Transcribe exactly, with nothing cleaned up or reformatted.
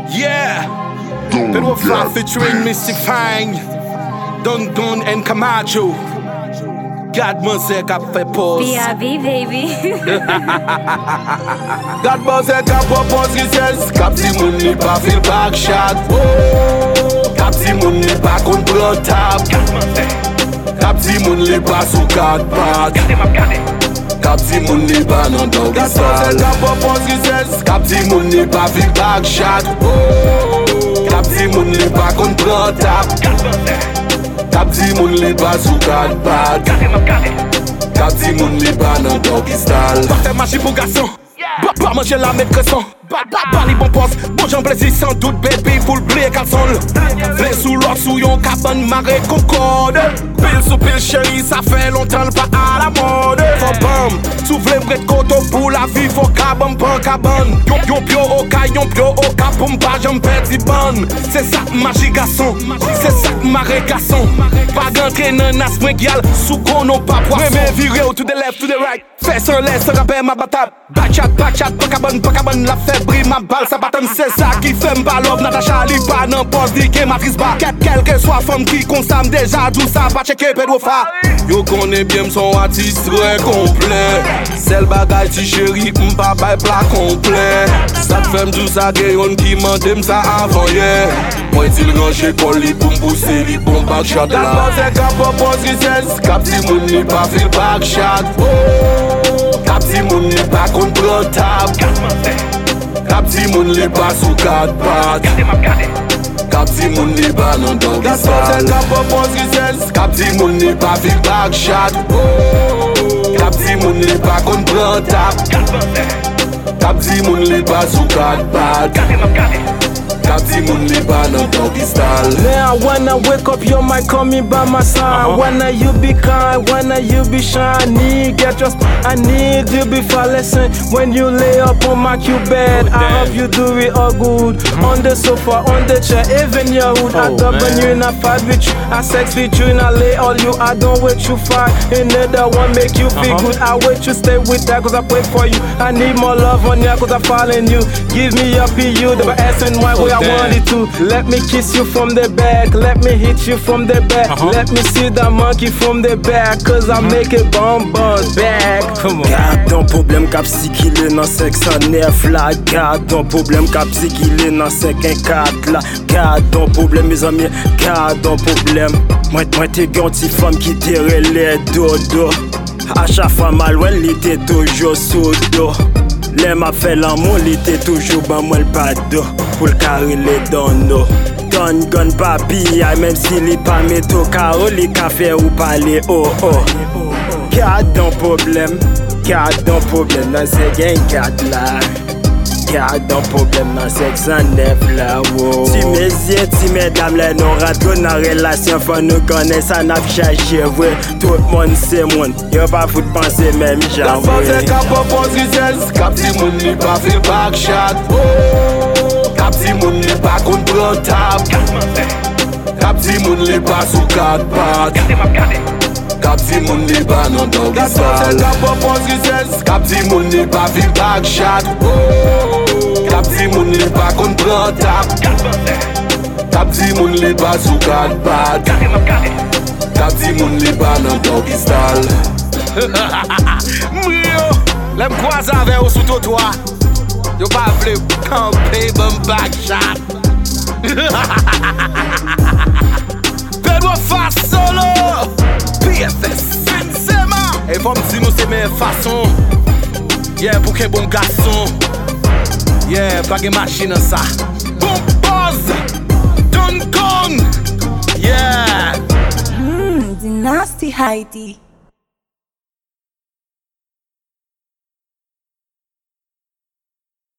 Yeah, Pedro Fly featuring Misty Fang, Don Gun and Camacho. God Mose kap fè pause. B I B baby. God Mose kap propose riches. Kap si moun ni pa feel back shot. Oh, kap si moun ni pa kon pran tap. Kap si moun li pa sou God bag. Kap si moun ni pa nan doggy style. God Mose kap propose riches. Kap si moun ni pa feel back shot. Oh, kap si moun li pa kon pran tap. Kap si moun li pa sou God bag. Kap si moun li pa nan doggy style. Pa fè machi pou gason, ba pa manje la mè kreson. Ba ba ba li bon pos, bon jan plezi sans doute baby. Full blé kalson, vle sou lok sou yon kaban mare concorde. Pile sou pile chéri, ça fait longtemps le pas à la mode. Faut bam, sou vle bret koto pour la vie. Faut kaban pan kaban. Yon yon pio au kay, yon pio au cap. Pour m'pa j'en peti ban. C'est ça magie garçon, c'est ça mare garçon. Pas d'entrée nan nas mwen gyal, sou konon pa poisson. Mwen viré ou to the left, to the right. Fais sans laisse, sans rappel ma batab. Bachat, bachat, pa kaban, pa kaban. La febri, ma balle, sa batan. C'est ça qui fait m'pa love, Natacha li pa nan poste di ke matrice ba. Quel que soit femme qui consomme déjà tout ça, pa checker Pedro Fly. Yo connais bien m'son artiste très complet. Sel bagay ti chéri, m'pa bay plat complet. Ça fait m'dou sa gayon qui mande m'sa avant hier. Moi il range colis pour m'pousser li bon back shot là. La base kap propose riches. Kap si moun ni pa feel back shot. Oh, kap si moun ni pa kon pran tap. Kap si moun li pa sou God bag. Kap si moun li pa nan doggy style. Kap propose riches. Kap si moun ni pa feel back shot. Oh, kap si moun li pa kon pran tap. Kap si moun li pa sou God bag. Kap si moun li pa nan doggy style. Now when I wake up, you might call me by my side. Uh-huh. When you be kind, when you be shy, I need get your I need you be listen. When you lay up on my cute bed, oh, I hope you do it all good. Mm-hmm. On the sofa, on the chair, even your hood. Oh, I govern you and I fight with you. I sex with you and I lay all you. I don't wait you fight. Another one make you feel uh-huh. good. I wait you stay with that cause I pray for you. I need more love on ya cause I fall in you. Give me your P U, the S and Y way I want it to. Let me kiss you from the back. Let me hit you from the back. Uh-huh. Let me see the monkey from the back. Cause I make it bomb bounce back. Come on. Garde ton problème cap si qu'il est dans cinq cent neuf là. Garde ton problème cap si qu'il est dans cinq cent quatre là. Garde ton problème mes amis. Garde ton problème. Moi moi t'es ganti femme qui te relais dodo. A chaque fois mal ouais il était toujours sous dos. Les m'a fait l'amour il était toujours ban moi le pado. Pour le carrer les donos. Gun gun papi même s'il est pas métaux. Caro les cafés ou parler oh oh. Garde ton problème. Garde ton problème dans ces gang quatre là. Garde ton problème dans cinq cent neuf là. Wow. Si mes yeux, si mesdames les non ratent dans relation, faut nous connaître ça n'a pas cherché. Ouais, tout le monde c'est monde. Y'a pas faut penser même genre. La base kap propose riches. Kap si moun ni pa feel back shot. Oh, kap si moun ni pa kon pran tap. Kap si moun li pa sou God bag. Kap si moun li pa nan doggy style. Kap propose riches. Kap si moun ni pa feel back shot. Oh, kap si moun li pa kon pran tap. Kap si moun li pa sou God bag. Kap si moun li pa nan doggy style. Mrio, lem kwa zave ou sou totwa. Yo pa vle kampe bon back shot. Pedro Fly solo. P F S Benzema. Et faut me dire nous c'est mes façons. Yeah, pour qu'un bon garçon. Yeah, pas de machine ça. Bon buzz. Don Gun. Yeah. Mmm, the nasty Heidi.